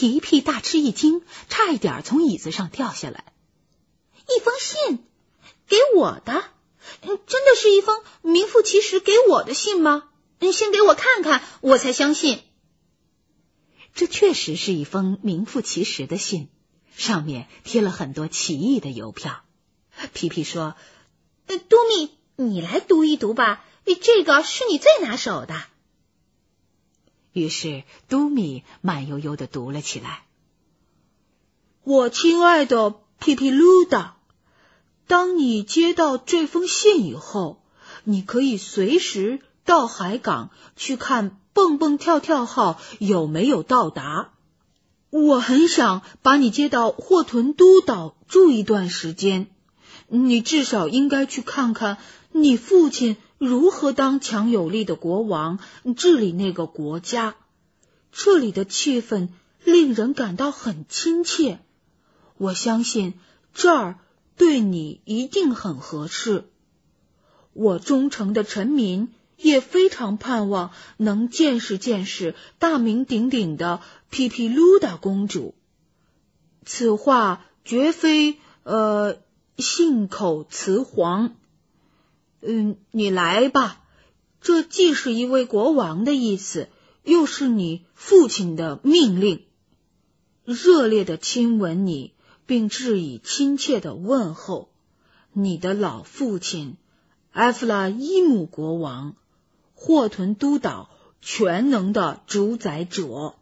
皮皮大吃一惊，差一点从椅子上掉下来。 一封信，给我的？真的是一封名副其实给我的信吗？先给我看看，我才相信。 这确实是一封名副其实的信，上面贴了很多奇异的邮票。皮皮说： 多米，你来读一读吧，这个是你最拿手的。 于是多米慢悠悠地读了起来。 我亲爱的皮皮鲁达，当你接到这封信以后，你可以随时到海港去看蹦蹦跳跳号有没有到达。我很想把你接到霍屯都岛住一段时间，你至少应该去看看你父亲如何当强有力的国王治理那个国家。这里的气氛令人感到很亲切，我相信这儿对你一定很合适。我忠诚的臣民也非常盼望能见识见识大名鼎鼎的皮皮鲁达公主。此话绝非信口雌黄。你来吧，这既是一位国王的意思，又是你父亲的命令。热烈的亲吻你，并致以亲切的问候，你的老父亲埃弗拉伊姆国王，霍屯都岛全能的主宰者。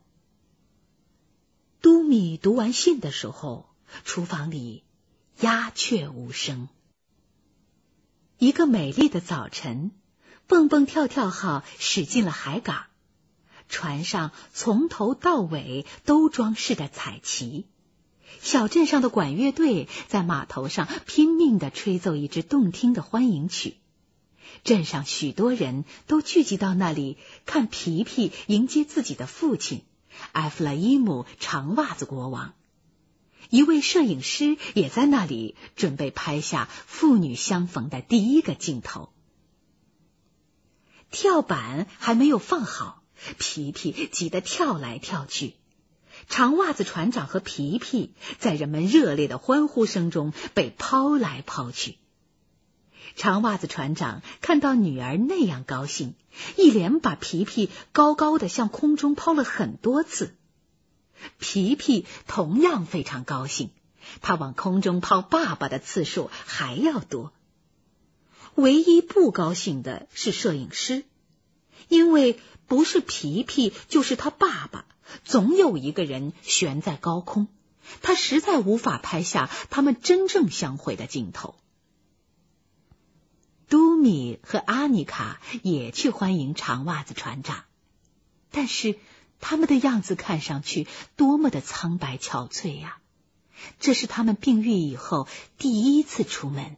都米读完信的时候，厨房里鸦雀无声。一个美丽的早晨，蹦蹦跳跳号驶进了海港，船上从头到尾都装饰着彩旗。小镇上的管乐队在码头上拼命地吹奏一支动听的欢迎曲。镇上许多人都聚集到那里，看皮皮迎接自己的父亲埃弗拉伊姆长袜子国王。一位摄影师也在那里，准备拍下父女相逢的第一个镜头。跳板还没有放好，皮皮急得跳来跳去。长袜子船长和皮皮在人们热烈的欢呼声中被抛来抛去。长袜子船长看到女儿那样高兴，一连把皮皮高高的向空中抛了很多次。皮皮同样非常高兴，他往空中抛爸爸的次数还要多。唯一不高兴的是摄影师，因为不是皮皮就是他爸爸，总有一个人悬在高空，他实在无法拍下他们真正相会的镜头。都米和阿妮卡也去欢迎长袜子船长，但是他们的样子看上去多么的苍白憔悴呀！这是他们病愈以后第一次出门。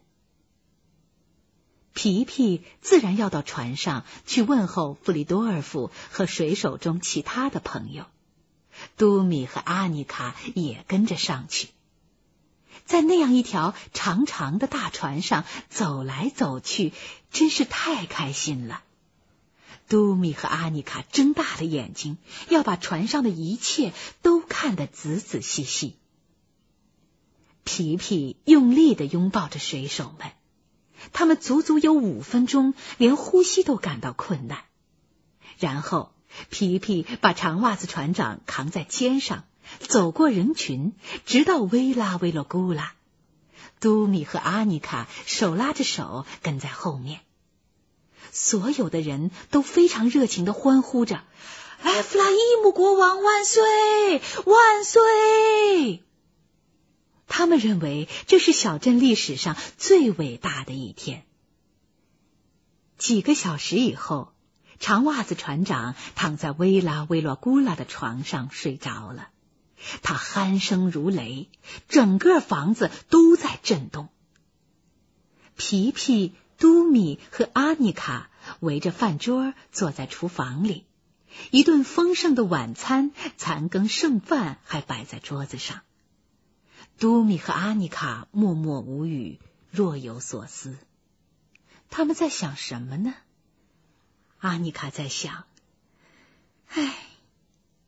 皮皮自然要到船上去问候弗里多尔夫和水手中其他的朋友，都米和阿妮卡也跟着上去。在那样一条长长的大船上走来走去，真是太开心了。都米和阿妮卡睁大了眼睛，要把船上的一切都看得仔仔细细。皮皮用力地拥抱着水手们，他们足足有5分钟，连呼吸都感到困难。然后皮皮把长袜子船长扛在肩上，走过人群，直到维拉维罗古拉。都米和阿妮卡手拉着手跟在后面。所有的人都非常热情地欢呼着：埃弗拉伊姆国王万岁！万岁！他们认为这是小镇历史上最伟大的一天。几个小时以后，长袜子船长躺在维拉维罗古拉的床上睡着了。他鼾声如雷，整个房子都在震动。皮皮、都米和阿妮卡围着饭桌坐在厨房里，一顿丰盛的晚餐，残羹剩饭还摆在桌子上。都米和阿妮卡默默无语，若有所思。他们在想什么呢？阿妮卡在想， 真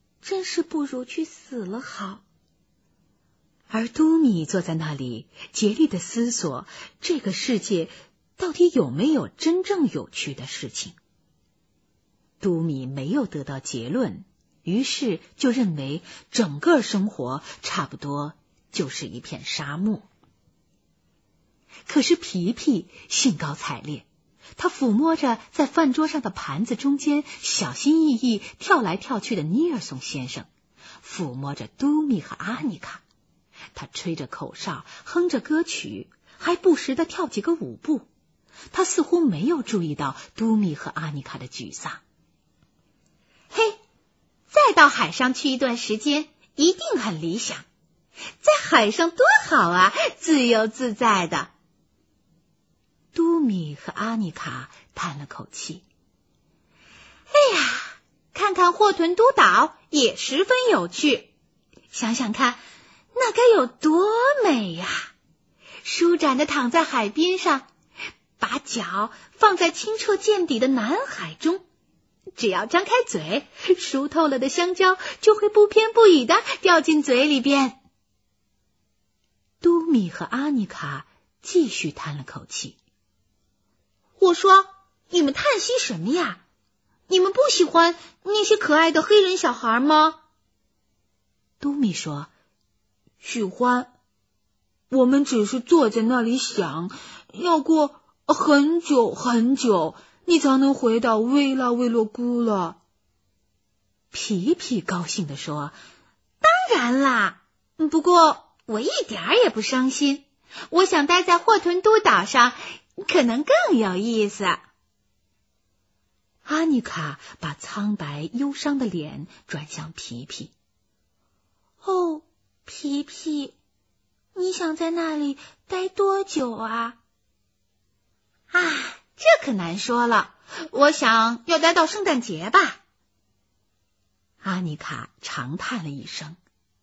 是不如去死了好。而都米坐在那里，竭力地思索这个世界到底有没有真正有趣的事情。都米没有得到结论，于是就认为整个生活差不多就是一片沙漠。可是皮皮兴高采烈，他抚摸着在饭桌上的盘子中间小心翼翼跳来跳去的尼尔松先生，抚摸着都米和阿妮卡。他吹着口哨，哼着歌曲，还不时地跳几个舞步。他似乎没有注意到都米和阿妮卡的沮丧。 嘿，再到海上去一段时间，一定很理想。在海上多好啊，自由自在的。 都米和阿妮卡叹了口气。 哎呀，看看霍屯都岛也十分有趣。想想看，那该有多美呀！舒展地躺在海边上，把脚放在清澈见底的南海中，只要张开嘴，熟透了的香蕉就会不偏不倚地掉进嘴里边。 都米和阿妮卡继续叹了口气。 我说，你们叹息什么呀？你们不喜欢那些可爱的黑人小孩吗？ 都米说， 喜欢。我们只是坐在那里想，要过很久很久，你才能回到维拉维洛姑了。 皮皮高兴地说， 当然啦，不过我一点儿也不伤心，我想待在霍屯都岛上可能更有意思。 阿妮卡把苍白忧伤的脸转向皮皮。 哦，皮皮，你想在那里待多久啊？这可难说了，我想要待到圣诞节吧。 阿妮卡长叹了一声。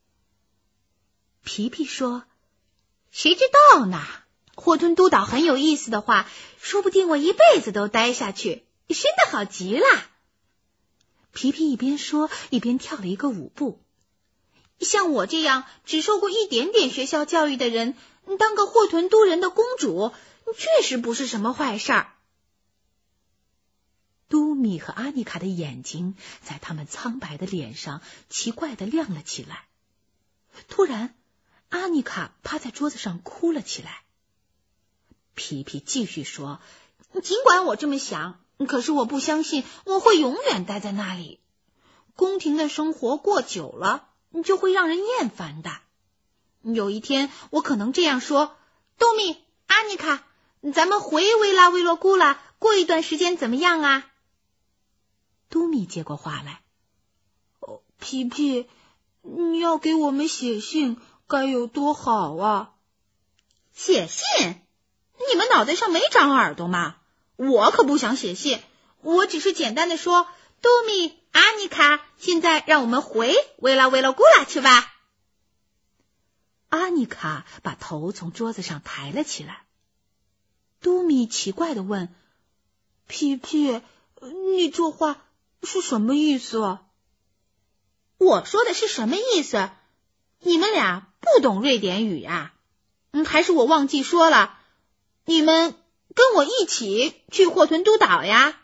皮皮说， 谁知道呢？霍屯都岛很有意思的话，说不定我一辈子都待下去，真的好极了。 皮皮一边说一边跳了一个舞步。 像我这样只受过一点点学校教育的人，当个霍屯都人的公主，确实不是什么坏事儿。 都米和阿妮卡的眼睛在他们苍白的脸上奇怪地亮了起来。突然，阿妮卡趴在桌子上哭了起来。皮皮继续说， 尽管我这么想，可是我不相信我会永远待在那里。宫廷的生活过久了，就会让人厌烦的。有一天我可能这样说，豆米、阿妮卡，咱们回维拉维洛姑了，过一段时间怎么样啊？ 都米接过话来， 皮皮，你要给我们写信，该有多好啊！ 写信？你们脑袋上没长耳朵吗？我可不想写信，我只是简单的说，豆米、阿妮卡，现在让我们回维拉维洛姑拉去吧。 阿妮卡把头从桌子上抬了起来。都米奇怪地问， 皮皮，你这话是什么意思？ 我说的是什么意思？你们俩不懂瑞典语呀？还是我忘记说了，你们跟我一起去霍屯都岛呀？